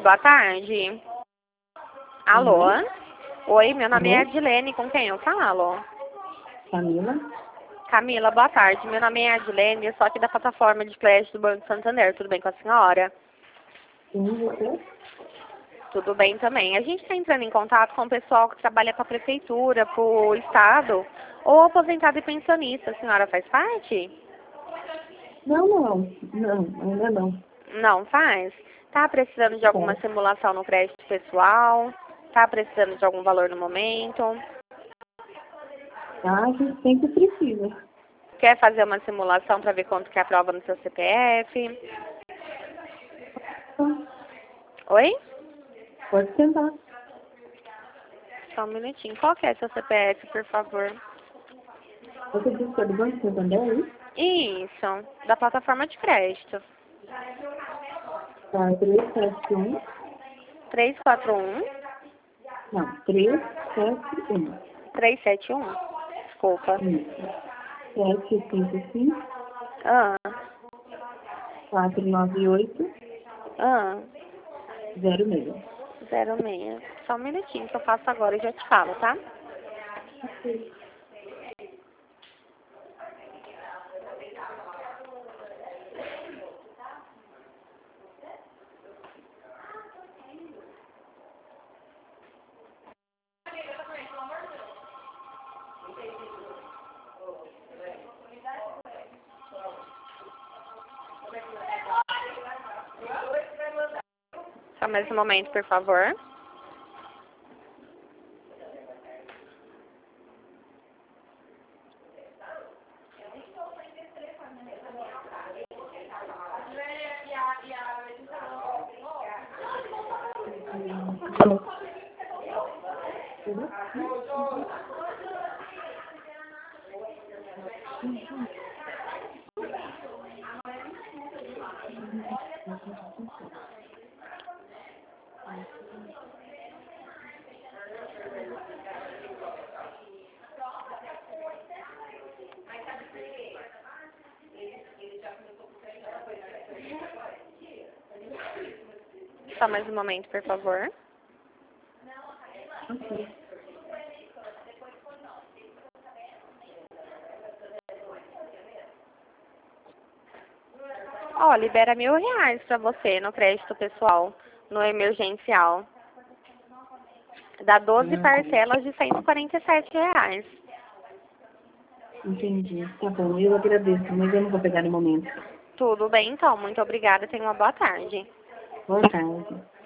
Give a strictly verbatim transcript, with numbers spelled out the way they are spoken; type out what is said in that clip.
Boa tarde. Alô? Alô? Oi, meu nome é Alô? Adilene, com quem eu falo? Camila? Camila, boa tarde. Meu nome é Adilene, eu sou aqui da plataforma de crédito do Banco Santander. Tudo bem com a senhora? Sim, você? Tudo bem também. A gente está entrando em contato com o pessoal que trabalha para a prefeitura, para o estado, ou aposentado e pensionista. A senhora faz parte? Não, não. Não, ainda não. Não faz? Tá precisando de alguma Tá. simulação no crédito pessoal? Tá precisando de algum valor no momento? Ah, a gente sempre precisa. Quer fazer uma simulação para ver quanto que é a prova no seu C P F? Oi? Pode sentar. Só um minutinho. Qual que é seu C P F, por favor? Você disse que é do Banco Santander, é isso? Isso, da plataforma de crédito. Tá, três sete um. três quatro um, Não, três sete um. três sete um. Desculpa. Isso. sete cinco cinco, Ah, quatro nove oito, ah, zero seis. zero seis. Só um minutinho que eu faço agora e já te falo, tá? Só mais um momento, por favor. Alô? Só mais um momento, por favor. Ok. Ó, libera mil reais pra você no crédito pessoal, no emergencial. Dá doze Ah, tá. parcelas de cento e quarenta e sete reais. Entendi. Tá bom, eu agradeço, mas eu não vou pegar no momento. Tudo bem, então. Muito obrigada. Tenha uma boa tarde. Boa tarde.